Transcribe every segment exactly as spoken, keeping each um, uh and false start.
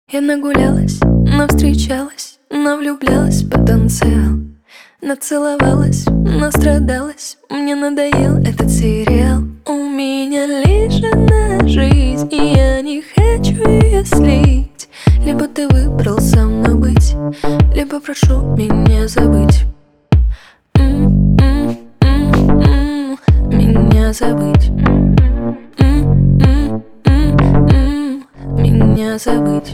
Я нагулялась, навстречалась, навлюблялась в потенциал. Нацеловалась, настрадалась, мне надоел этот сериал. У меня лишь одна жизнь, и я не хочу ее слить. Либо ты выбрал со мной быть, либо прошу меня забыть. М-м-м-м-м, Меня забыть. М-м-м-м-м, Меня забыть.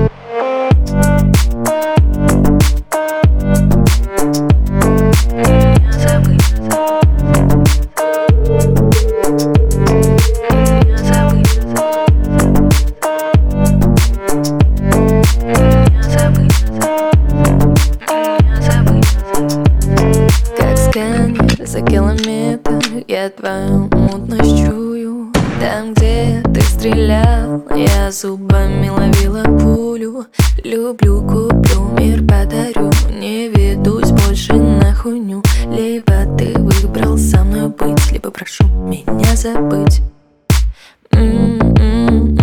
Как сканер за километр, я твою мутность чую. Там, где ты стрелял, я зубами ловила пулю. Люблю, куплю, мир подарю, не ведусь больше на хуйню. Либо ты выбрал со мной быть, либо прошу меня забыть. М-м-м.